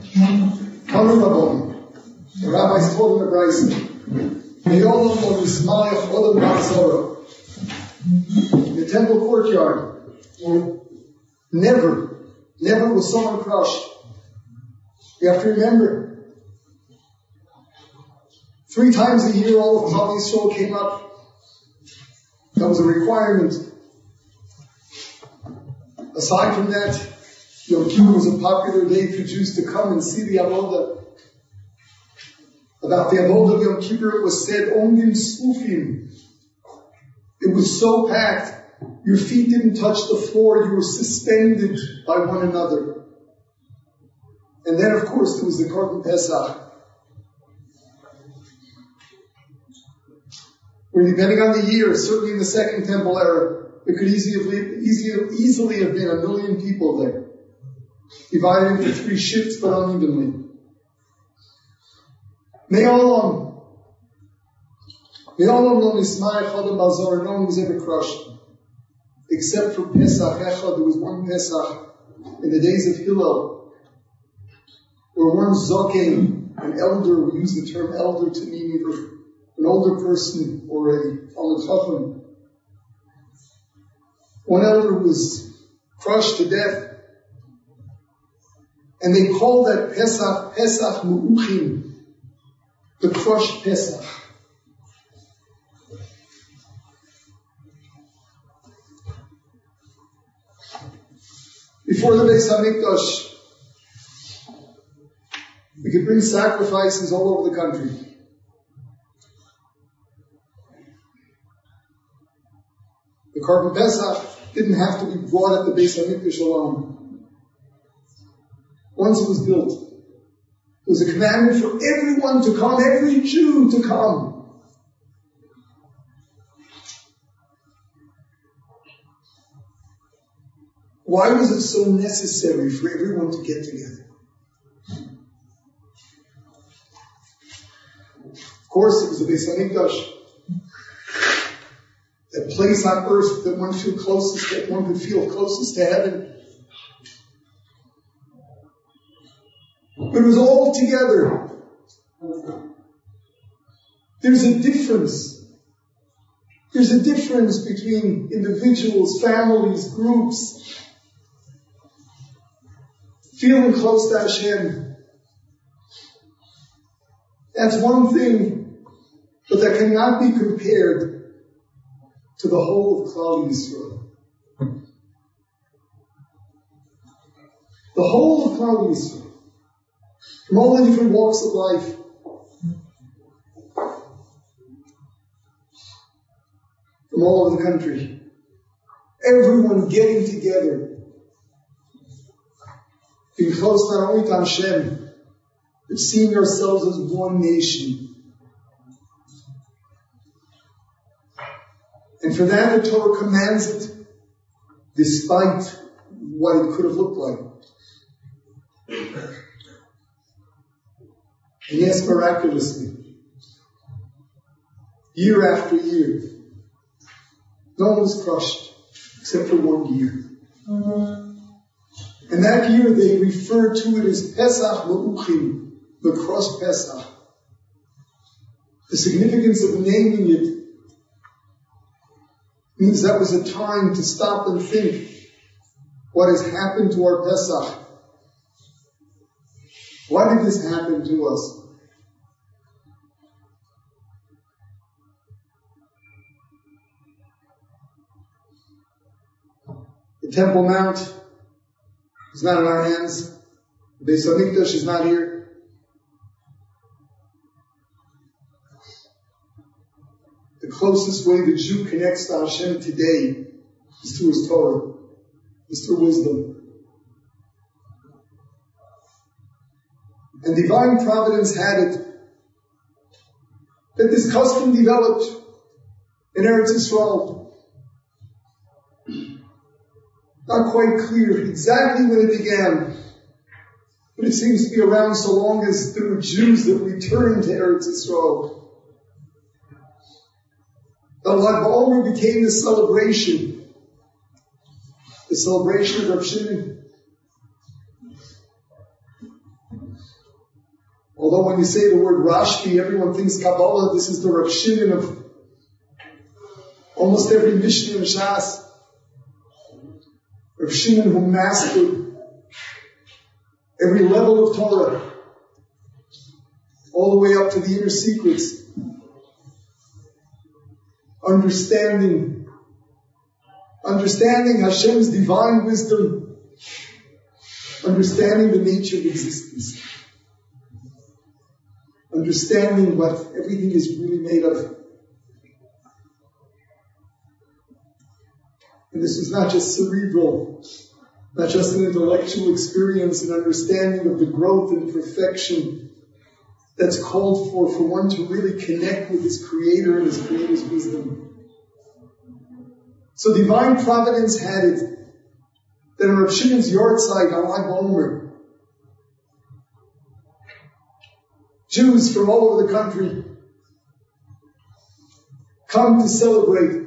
Coming Rabban. The rabbis told him a brayso. Me'olam lo nismayach odom b'Hazorah. In the temple courtyard, never was someone crushed. You have to remember, 3 times a year all of Klal Yisrael came up. That was a requirement. Aside from that, Yom Kippur was a popular day for Jews to come and see the Avodah. About the Avodah of Yom Kippur, it was said, Omdim Sufim. It was so packed, your feet didn't touch the floor, you were suspended by one another. And then, of course, there was the Korban Pesach, where depending on the year, certainly in the Second Temple era, there could easily have been 1 million people there, divided into 3 shifts but unevenly. Me'olam lo nismayach odom b'Hazorah. No one was ever crushed, except for Pesach Echad. There was one Pesach in the days of Hillel, where one zokein, an elder, we use the term elder to mean either an older person or a Talmid Chacham. One elder was crushed to death, and they call that Pesach Mu'uchim, the crushed Pesach. Before the Beis HaMikdash, we could bring sacrifices all over the country. The Korban Pesach didn't have to be brought at the Beis HaMikdash alone. Once it was built, there was a commandment for everyone to come, every Jew to come. Why was it so necessary for everyone to get together? Of course, it was the Beis HaMikdash, that place on earth that one could feel closest to heaven. But it was all together. There's a difference. There's a difference between individuals, families, groups, feeling close to Hashem. That's one thing, but that cannot be compared to the whole of Klal Yisrael. The whole of Klal Yisrael, from all the different walks of life, from all over the country, everyone getting together, being close not only to Hashem, but seeing ourselves as one nation. And for that, the Torah commands it, despite what it could have looked like. And yes, miraculously, year after year, no one was crushed, except for 1 year. And that year they referred to it as Pesach Me'uchim, the crushed Pesach. The significance of naming it means that was a time to stop and think what has happened to our Pesach. Why did this happen to us? The Temple Mount is not in our hands. The Beis HaMikdash is not here. The closest way the Jew connects to Hashem today is through his Torah, is through wisdom. And divine providence had it that this custom developed in Eretz Yisrael. Not quite clear exactly when it began, but it seems to be around so long as there were Jews that returned to Eretz Yisrael. The Lag BaOmer became the celebration of Rav Shimon. Although when you say the word Rashbi, everyone thinks Kabbalah. This is the Rav Shimon of almost every Mishnah in Shas. Rav Shimon who mastered every level of Torah, all the way up to the inner secrets. Understanding Hashem's divine wisdom, understanding the nature of existence, understanding what everything is really made of. And this is not just cerebral, not just an intellectual experience, an understanding of the growth and perfection that's called for one to really connect with his Creator and his Creator's wisdom. So divine providence had it that on Rav Shimon's yahrzeit on Lag BaOmer, Jews from all over the country come to celebrate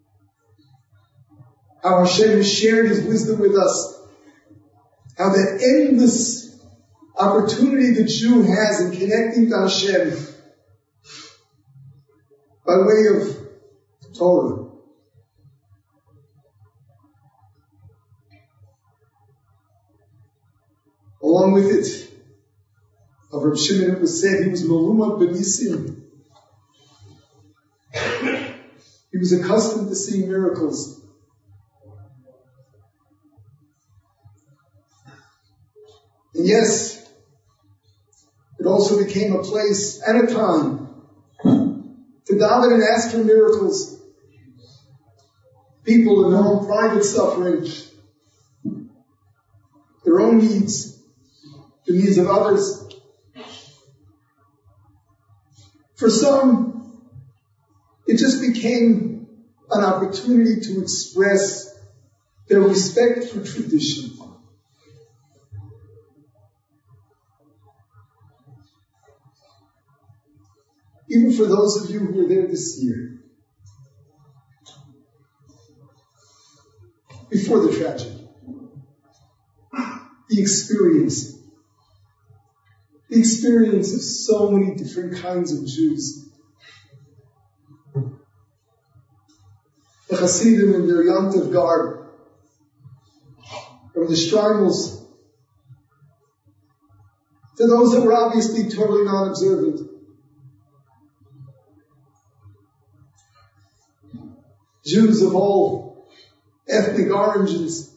how Hashem has shared His wisdom with us, how that endless opportunity the Jew has in connecting to Hashem by way of Torah. Along with it, of Rav Shimon it was said he was Malumad Benisim. He was accustomed to seeing miracles. And yes, it also became a place and a time to daven and ask for miracles. People in their own private suffering, their own needs, the needs of others. For some, it just became an opportunity to express their respect for tradition. Even for those of you who were there this year, before the tragedy, the experience of so many different kinds of Jews. The Hasidim in their Yom Tov garb, from the Strymals to those that were obviously totally non-observant. Jews of all ethnic origins.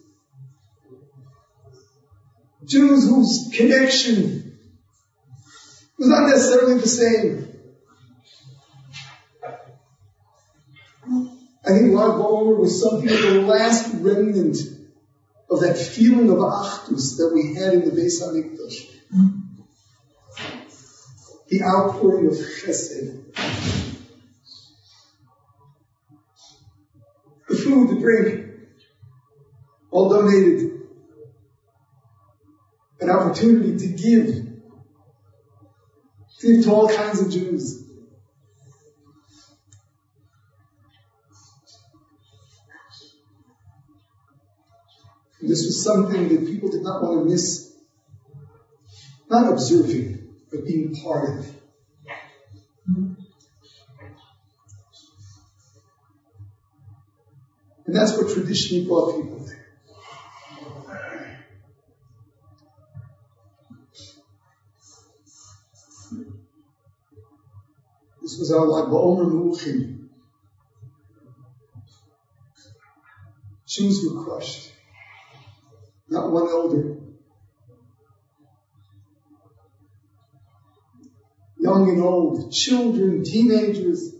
Jews whose connection was not necessarily the same. I think Lag BaOmer was something of the last remnant of that feeling of Achdus that we had in the Beis HaMikdash. The outpouring of Chesed. The food, the drink, all donated. An opportunity to give to all kinds of Jews. And this was something that people did not want to miss. Not observing, but being part of. And that's what traditionally brought people there. This was our Lag BaOmer Meuchim. Jews were crushed. Not one elder. Young and old, children, teenagers.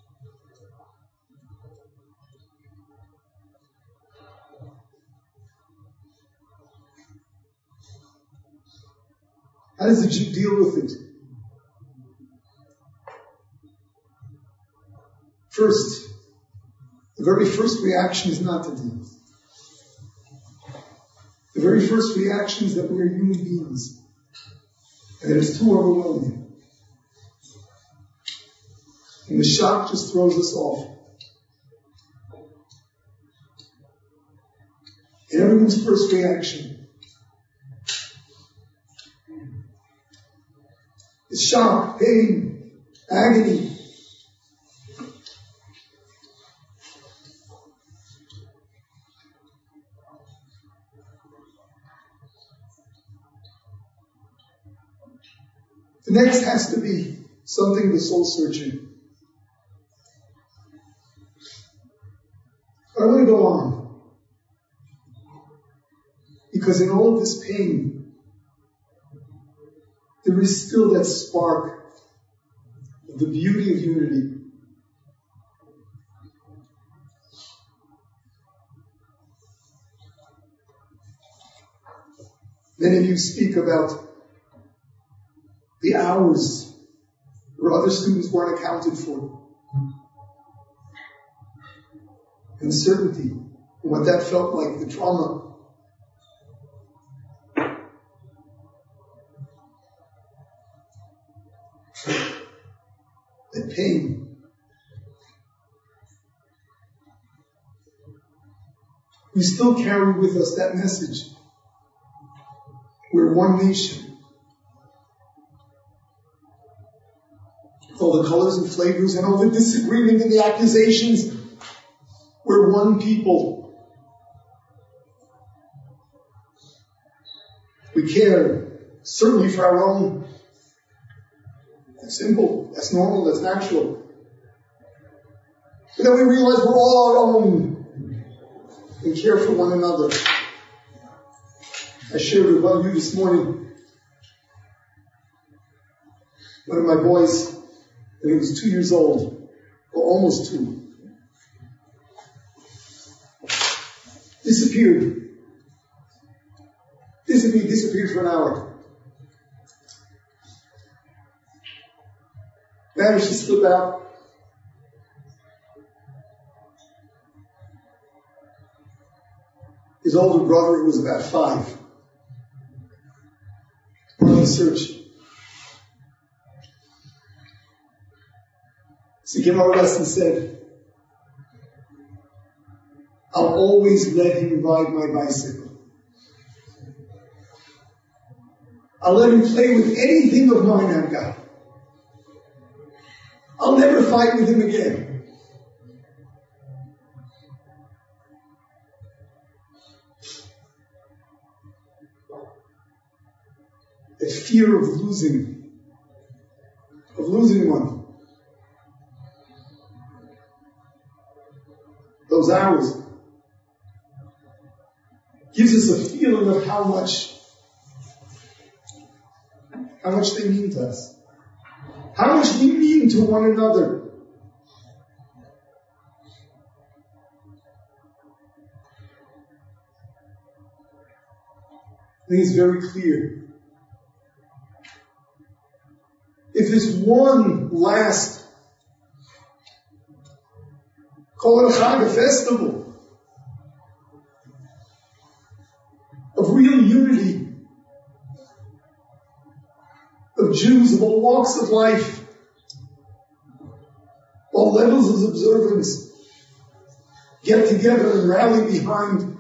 How does the Jew deal with it? First, the very first reaction is not to deal. The very first reaction is that we are human beings, and that it's too overwhelming. And the shock just throws us off. And everyone's first reaction is shock, pain, agony. The next has to be something the soul searching. I want to go on. Because in all of this pain, there is still that spark of the beauty of unity. Many of you speak about the hours where other students weren't accounted for. Uncertainty, and what that felt like, the trauma. The pain. We still carry with us that message. We're one nation. All the colors and flavors and all the disagreement and the accusations. We're one people. We care, certainly for our own. That's simple, that's normal, that's natural. But then we realize we're all our own and care for one another. I shared with one of you this morning. One of my boys, and he was 2 years old, or almost 2. Disappeared for an hour. Managed to slip out. His older brother, who was about 5, part of the search. So he came over to us and said, I'll always let him ride my bicycle. I'll let him play with anything of mine I've got. I'll never fight with him again. The fear of losing one. Those hours gives us a feeling of how much they mean to us. How much we mean to one another. I think it's very clear. If there's one last, call it a Chag, a festival, of real unity, of Jews of all walks of life, all levels of observance, get together and rally behind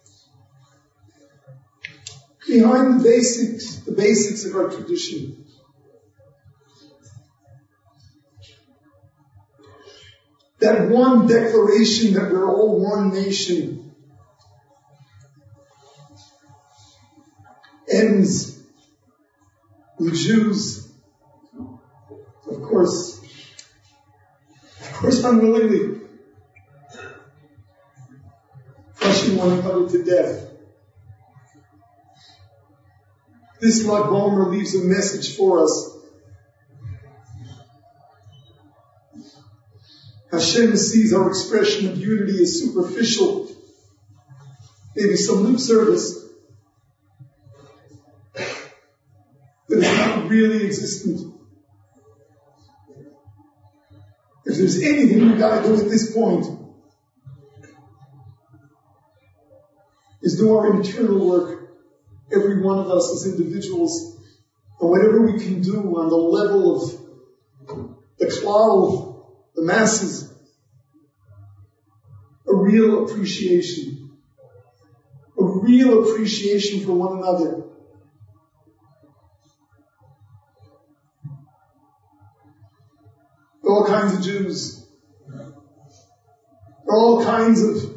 the basics of our tradition. That one declaration that we're all one nation ends with Jews, of course unwillingly, crushing one another to death. This Lag BaOmer leaves a message for us. Hashem sees our expression of unity as superficial, maybe some lip service, that is not really existent. If there's anything we've got to do at this point, is do our internal work, every one of us as individuals, and whatever we can do on the level of the cloud, the masses, a real appreciation for one another. all kinds of Jews. All kinds of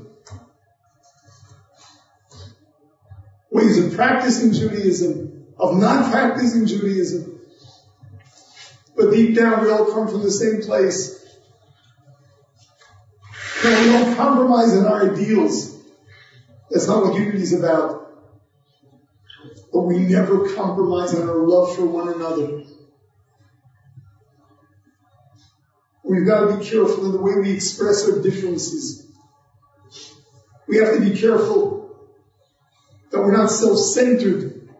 ways of practicing Judaism, of not practicing Judaism. But deep down we all come from the same place. No, we don't compromise in our ideals. That's not what unity is about. But we never compromise in our love for one another. We've got to be careful in the way we express our differences. We have to be careful that we're not self-centered.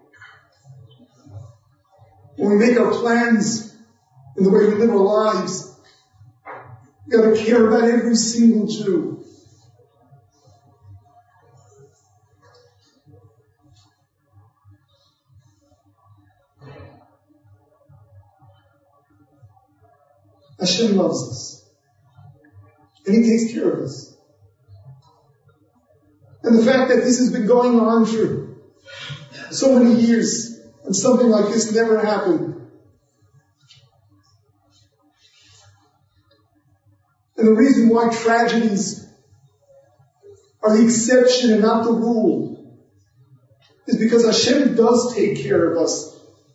When we make our plans in the way we live our lives, we've got to care about every single Jew. Hashem loves us. And He takes care of us. And the fact that this has been going on for so many years, and something like this never happened. And the reason why tragedies are the exception and not the rule is because Hashem does take care of us.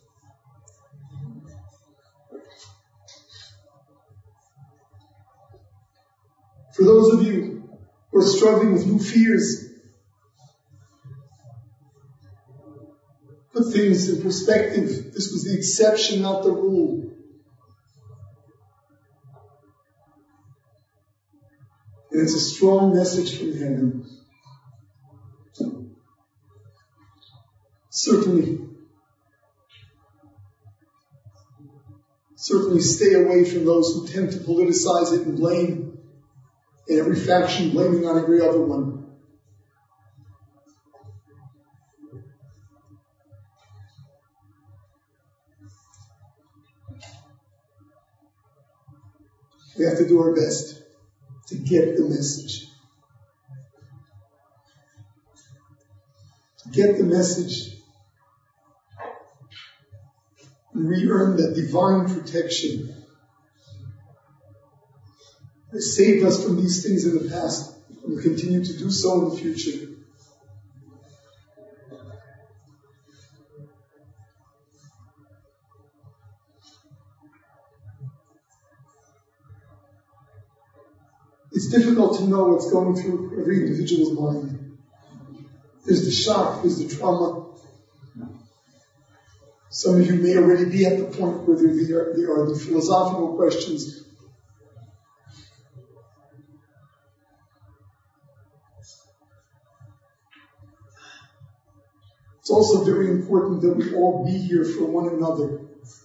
For those of you who are struggling with new fears, put things in perspective. This was the exception, not the rule. And it's a strong message from heaven. Certainly stay away from those who tend to politicize it and blame. In every faction blaming on every other one. We have to do our best to get the message. To get the message and re-earn that divine protection that saved us from these things in the past and will continue to do so in the future. It's difficult to know what's going through every individual's mind. There's the shock, there's the trauma. Some of you may already be at the point where there are the philosophical questions. It's also very important that we all be here for one another.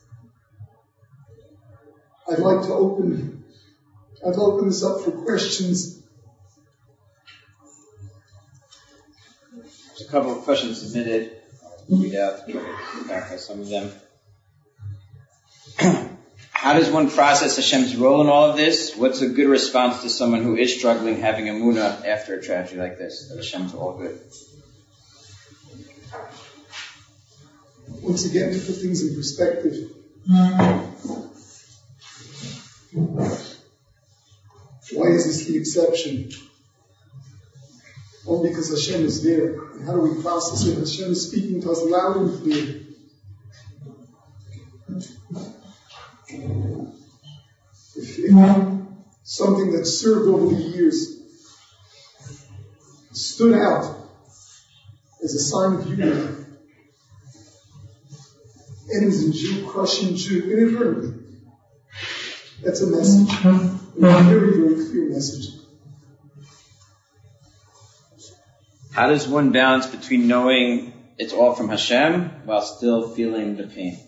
I'd like to open this up for questions. There's a couple of questions submitted. I'll read out some of them. How does one process Hashem's role in all of this? What's a good response to someone who is struggling having emunah after a tragedy like this? That Hashem's all good. Once again, to put things in perspective. Why is this the exception? Only because Hashem is there. And how do we process it? Hashem is speaking to us loud and clear. If something that served over the years stood out as a sign of unity, ends in Jew, crushing Jew, inadvertently. That's a message. A very, very clear message. How does one balance between knowing it's all from Hashem while still feeling the pain?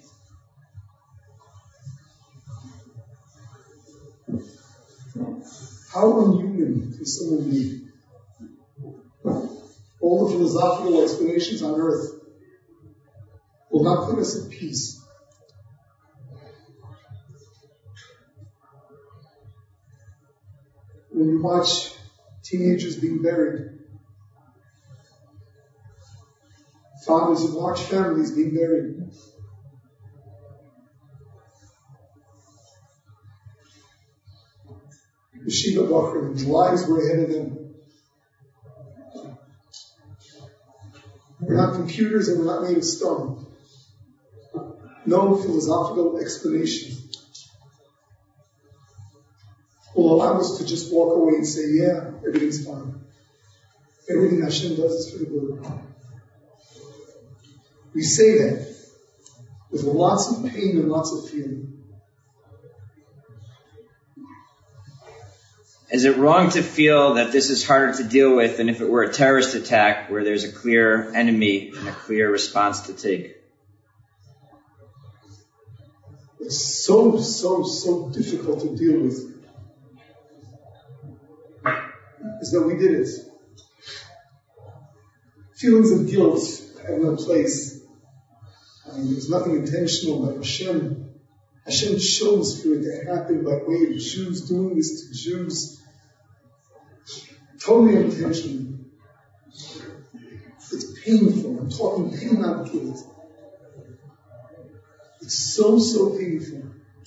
How unhuman can someone be? All the philosophical explanations on earth will not put us at peace. When you watch teenagers being buried, fathers who watch families being buried, Yeshiva Bachrim, the lives were ahead of them. We're not computers and we're not made of stone. No philosophical explanation will allow us to just walk away and say, yeah, everything's fine. Everything Hashem does is for the good. We say that with lots of pain and lots of feeling. Is it wrong to feel that this is harder to deal with than if it were a terrorist attack where there's a clear enemy and a clear response to take? It's so difficult to deal with. As though we did it. Feelings of guilt have no place. There's nothing intentional about Hashem. Hashem chose for it to happen by way of Jews doing this to Jews. Totally unintentional. It's painful. I'm talking pain, not guilt. It's so painful.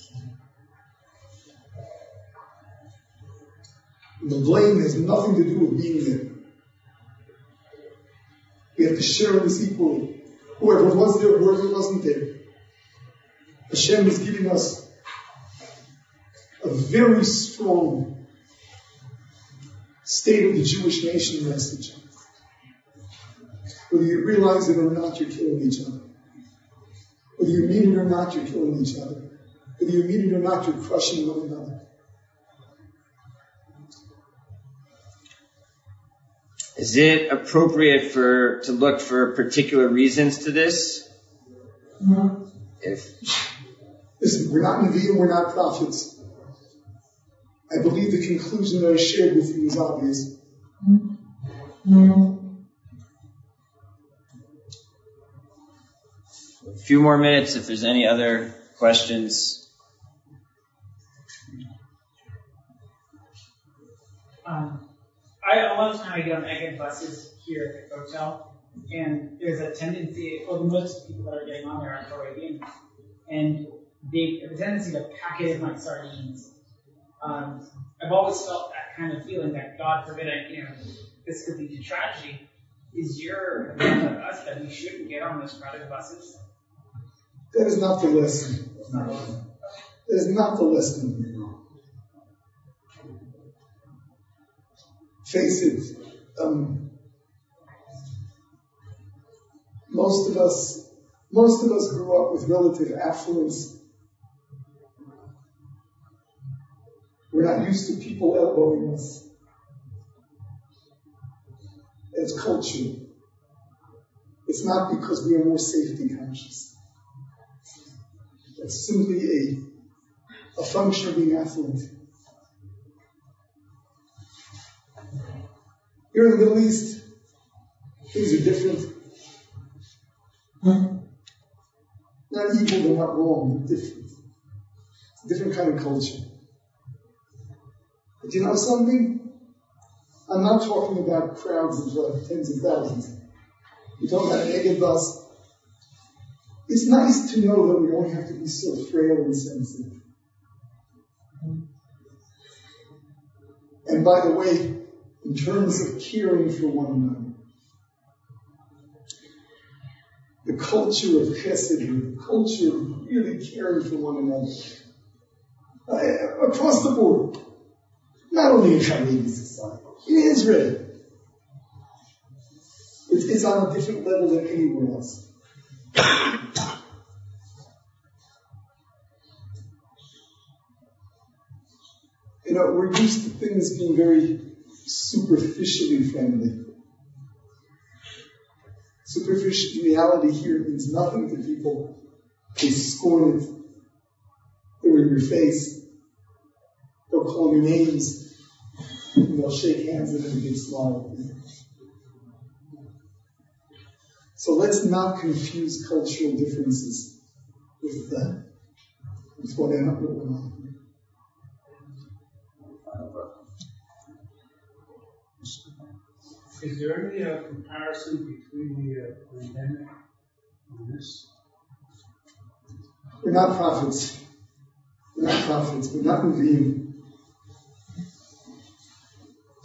And the blame has nothing to do with being there. We have to share this equally. Whoever was there, whoever wasn't there. Hashem is giving us a very strong state of the Jewish nation message. Whether you realize it or not, you're killing each other. Whether you mean it or not, you're killing each other. Whether you mean it or not, you're crushing one another. Is it appropriate to look for particular reasons to this? Mm-hmm. Listen, we're not Nevi'im, we're not prophets. I believe the conclusion that I shared with you is obvious. Mm-hmm. A few more minutes if there's any other questions. A lot of time I get on Egged buses here at the hotel, and there's a tendency, most people that are getting on there are Korean, and they have a tendency to pack it in like sardines. I've always felt that kind of feeling that, God forbid, this could lead to tragedy. Is your opinion of us that we shouldn't get on those crowded buses? That is not the lesson. That is not the lesson. Face it, most of us grew up with relative affluence. We're not used to people elbowing us. It's culture. It's not because we are more safety conscious. It's simply a function of being affluent. Here in the Middle East, things are different. Not evil, they're not wrong, they're different. It's a different kind of culture. But you know something? I'm not talking about crowds of tens of thousands. You're talking about an Egged bus. It's nice to know that we don't have to be so frail and sensitive. And by the way, in terms of caring for one another, the culture of chesed, the culture of really caring for one another, across the board, not only in Haredi society, in Israel, it's on a different level than anywhere else. We're used to things being very superficially friendly. Superficiality here means nothing to people. They scorn it. They're in your face. They'll call you names. And they'll shake hands and have a big smile. So let's not confuse cultural differences with what happened. Is there any comparison between the pandemic and this? We're not prophets. We're not Nevi'im.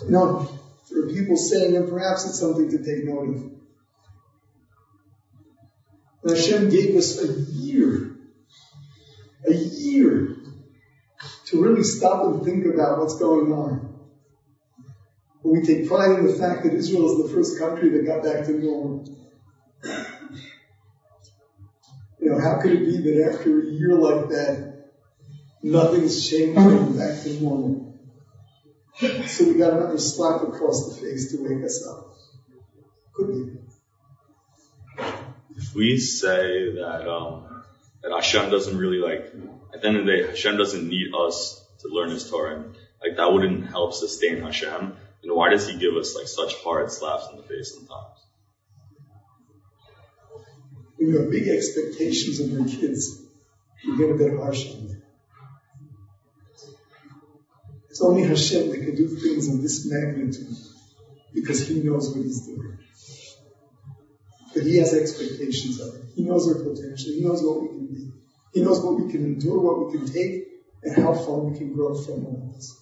No, there are people saying, and perhaps it's something to take note of. And Hashem gave us a year to really stop and think about what's going on. And we take pride in the fact that Israel is the first country that got back to normal. How could it be that after a year like that, nothing's changed and we're back to normal? So we got another slap across the face to wake us up. Could be. If we say that Hashem doesn't really at the end of the day, Hashem doesn't need us to learn His Torah, and that wouldn't help sustain Hashem, then why does He give us such hard slaps in the face sometimes? When you have big expectations of your kids, you get a bit harsh on them. It's only Hashem that can do things of this magnitude because He knows what He's doing. But He has expectations of it. He knows our potential. He knows what we can be. He knows what we can endure, what we can take, and how far we can grow from all this.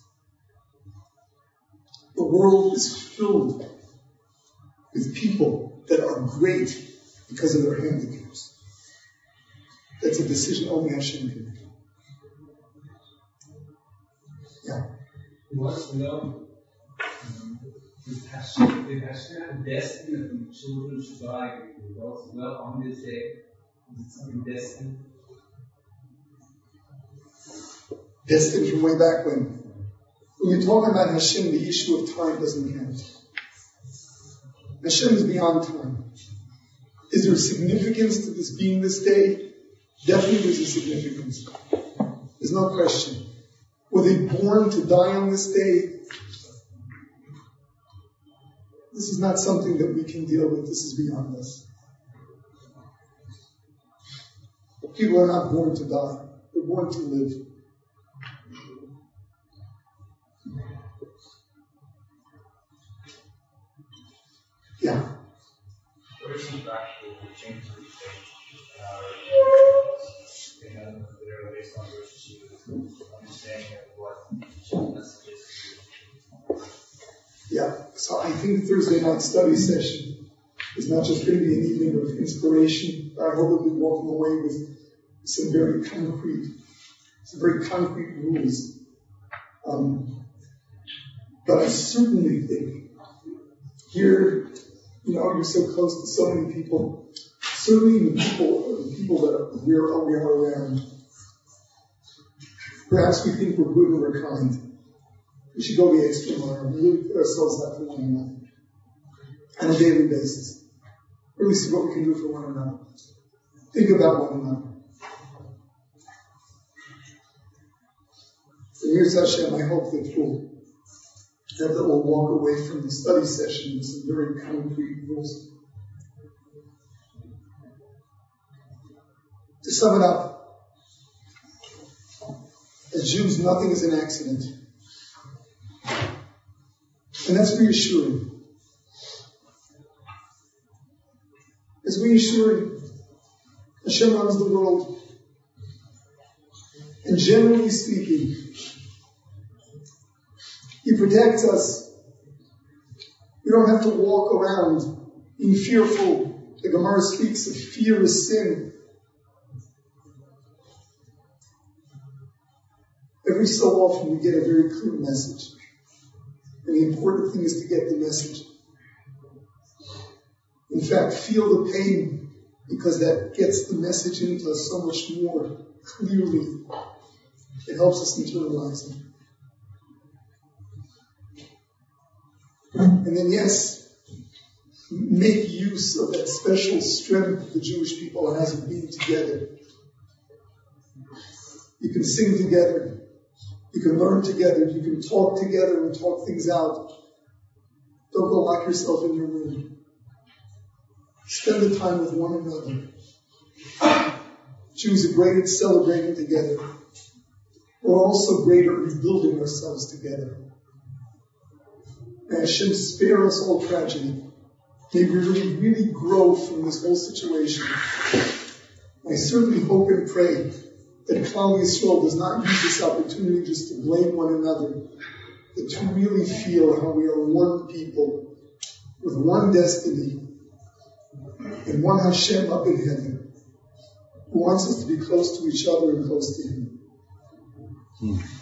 The world is filled with people that are great because of their handicaps. That's a decision only Hashem can make. Yeah. What's if Hashem had destiny that the children should die and the adults as well on this day, is it something destined? Destined from way back when. When you're talking about Hashem, the issue of time doesn't count. Hashem is beyond time. Is there a significance to this being this day? Definitely there's a significance. There's no question. Were they born to die on this day? This is not something that we can deal with. This is beyond us. People are not born to die. They're born to live. Yeah. What are some practical changes we take in our based on Rosh understanding of what messages? Yeah. So I think Thursday night study session is not just going to be an evening of inspiration, but I hope we'll be walking away with some very concrete rules. But I certainly think here, you're so close to so many people. Certainly the people that we are around. Perhaps we think we're good and we're kind. We should go the extra mile and really put ourselves out for one another on a daily basis. Really see what we can do for one another. Think about one another. And here's Hashem, I hope that we'll walk away from the study session with some very concrete rules. To sum it up, as Jews, nothing is an accident. And that's reassuring. It's reassuring. Hashem runs the world. And generally speaking, He protects us. We don't have to walk around being fearful. The Gemara speaks of fear is sin. Every so often we get a very clear message. And the important thing is to get the message. In fact, feel the pain, because that gets the message into us so much more clearly. It helps us internalize it. And then, yes, make use of that special strength the Jewish people has of being together. You can sing together. You can learn together. You can talk together and talk things out. Don't go lock yourself in your room. Spend the time with one another. Jews are great at celebrating together. We're also great at rebuilding ourselves together. May Hashem spare us all tragedy. May we really grow from this whole situation. I certainly hope and pray that Klal Yisrael does not use this opportunity just to blame one another. and to really feel how we are one people with one destiny and one Hashem up in heaven who wants us to be close to each other and close to Him.